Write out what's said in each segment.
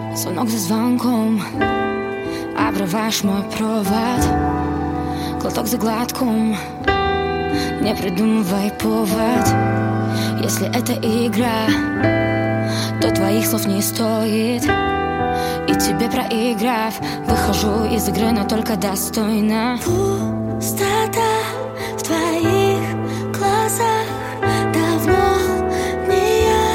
Звонок за звонком, обрываешь мой провод. Глоток за глотком, не придумывай повод. Если это игра, то твоих слов не стоит. И тебе, проиграв, выхожу из игры, но только достойно. Пустота в твоих глазах давно не я.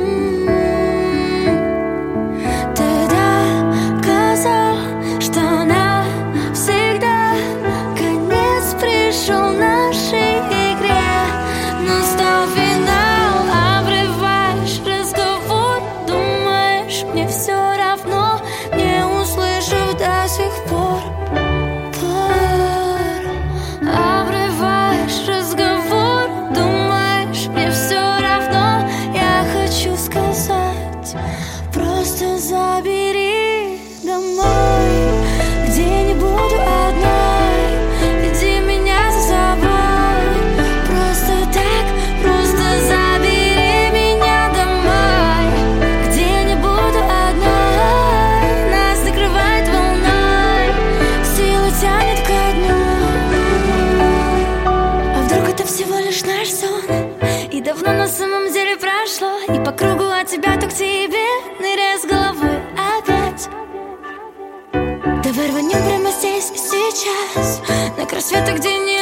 Ты доказал, что навсегда конец пришел нашей игре. Настал финал, обрываешь разговор. Думаешь, мне все равно, не услышав до сих пор. Обрываешь разговор, думаешь, мне все равно. Я хочу сказать, просто забери домой, где не буду одной. Веди меня за собой, просто так, просто забери меня домой, где не буду одной. Нас накрывает волной, сила тянет ко дну. А вдруг это всего лишь наш сон, и давно на самом деле прошло, и по кругу от тебя то к тебе, ныряя с головой опять. Давай рванем прямо здесь и сейчас, на край света, где не